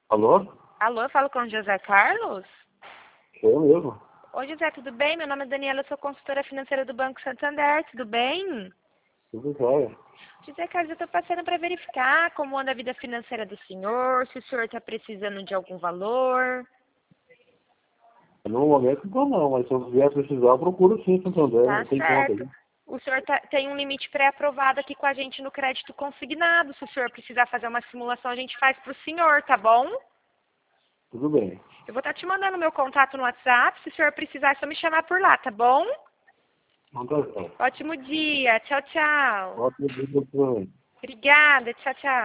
Alô? Alô, eu falo com o José Carlos? Sou eu mesmo. Oi, José, tudo bem? Meu nome é Daniela, eu sou consultora financeira do Banco Santander, tudo bem? Tudo jóia. José Carlos, eu estou passando para verificar como anda a vida financeira do senhor, se o senhor está precisando de algum valor. No momento não, mas se eu vier precisar, eu procuro sim, Tá Santander. Tem conta certo. aí. O senhor tem um limite pré-aprovado aqui com a gente no crédito consignado. Se o senhor precisar fazer uma simulação, a gente faz para o senhor, tá bom? Tudo bem. Eu vou estar te mandando meu contato no WhatsApp. Se o senhor precisar, é só me chamar por lá, tá bom? Não tá certo. Ótimo dia. Tchau, tchau. Ótimo dia pra você. Obrigada. Tchau, tchau.